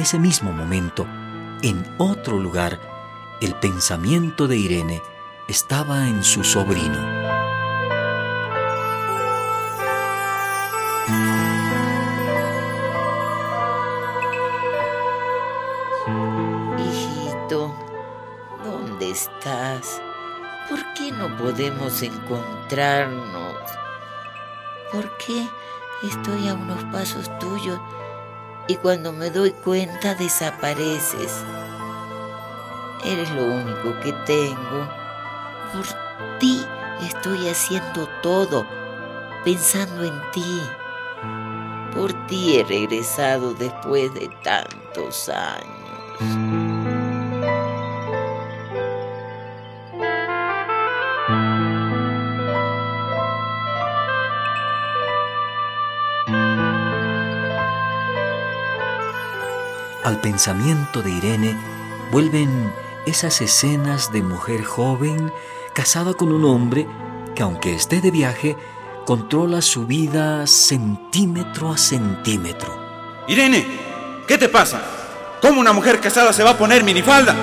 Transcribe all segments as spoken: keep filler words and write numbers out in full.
ese mismo momento, en otro lugar, el pensamiento de Irene estaba en su sobrino. Hijito, ¿dónde estás? ¿Por qué no podemos encontrarnos? ¿Por qué estoy a unos pasos tuyos y cuando me doy cuenta desapareces? Eres lo único que tengo. Por ti estoy haciendo todo, pensando en ti. Por ti he regresado después de tantos años. Al pensamiento de Irene vuelven esas escenas de mujer joven casada con un hombre que, aunque esté de viaje, controla su vida centímetro a centímetro. Irene, ¿qué te pasa? ¿Cómo una mujer casada se va a poner minifalda?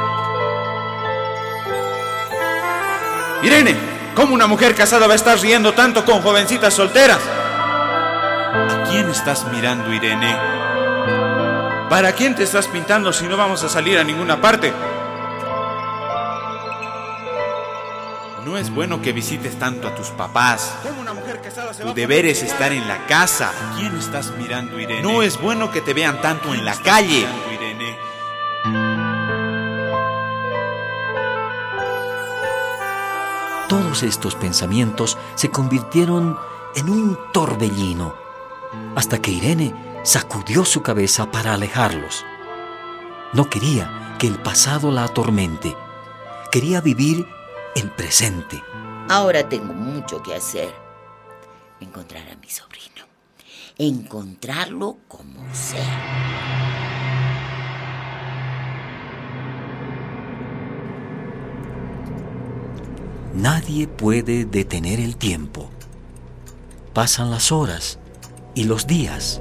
Irene, ¿cómo una mujer casada va a estar riendo tanto con jovencitas solteras? ¿A quién estás mirando, Irene? ¿Para quién te estás pintando si no vamos a salir a ninguna parte? No es bueno que visites tanto a tus papás. Tu deber es estar en la casa. ¿A quién estás mirando, Irene? No es bueno que te vean tanto en la calle. Irene? Todos estos pensamientos se convirtieron en un torbellino, hasta que Irene sacudió su cabeza para alejarlos. No quería que el pasado la atormente. Quería vivir el presente. Ahora tengo mucho que hacer. Encontrar a mi sobrino. Encontrarlo como sea. Nadie puede detener el tiempo. Pasan las horas y los días.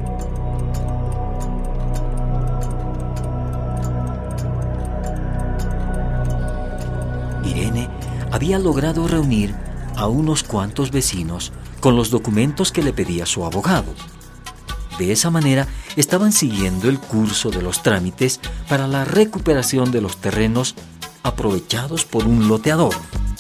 Irene había logrado reunir a unos cuantos vecinos con los documentos que le pedía su abogado. De esa manera estaban siguiendo el curso de los trámites para la recuperación de los terrenos aprovechados por un loteador.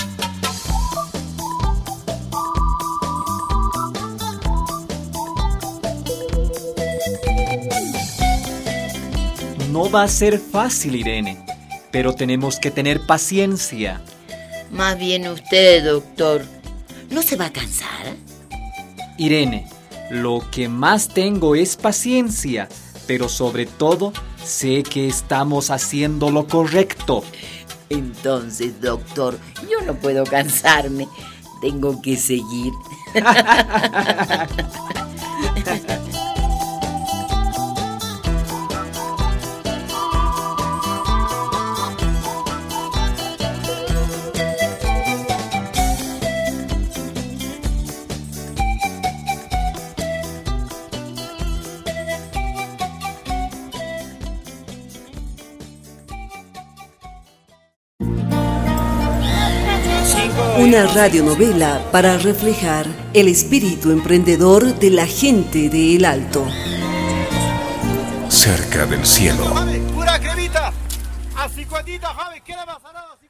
No va a ser fácil, Irene, pero tenemos que tener paciencia. Más bien usted, doctor. ¿No se va a cansar? Irene, lo que más tengo es paciencia, pero sobre todo sé que estamos haciendo lo correcto. Entonces, doctor, yo no puedo cansarme. Tengo que seguir. Una radionovela para reflejar el espíritu emprendedor de la gente de El Alto. Cerca del cielo. Pura cremita, a cincuentita, Javi, ¿qué le pasa?